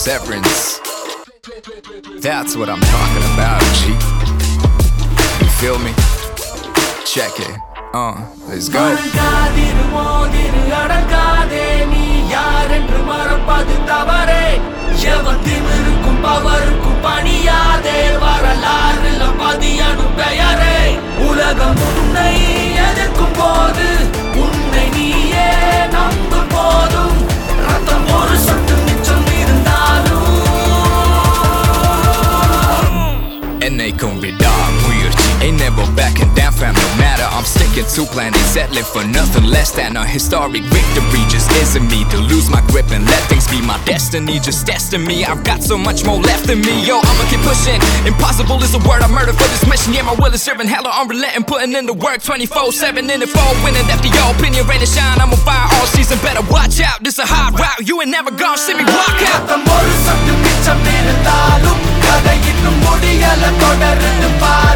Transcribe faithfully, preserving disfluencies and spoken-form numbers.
perseverance. That's what I'm talking about, G. You feel me? Check it. Uh, let's go. உலகம் உன்னை எதிர்க்கும் போது உன்னை நீயே நம்பும் போதும் ரத்தம் ஒரு சொட்டு மிச்சம் இருந்தாலும் என்னைக்கும் விடாமுயற்சி. Ain't never backing down fam, no matter I'm sticking to plan and settling for nothing less than a historic victory. Just isn't me to lose my grip and let things be my destiny. Just testing me, I've got so much more left in me. Yo, I'ma keep pushing. Impossible is a word I murder for this mission. Yeah, my will is serving hella unrelenting, putting in the work twenty-four seven in the four, winning after your opinion, rain and shine. I'm on fire all season, better watch out. This a hard route, you ain't never gonna see me walk out. ரத்தம் ஒரு சொட்டு மிச்சம் இருந்தாலும் கதை இன்னும் முடியல தொடர்ந்து பாரு.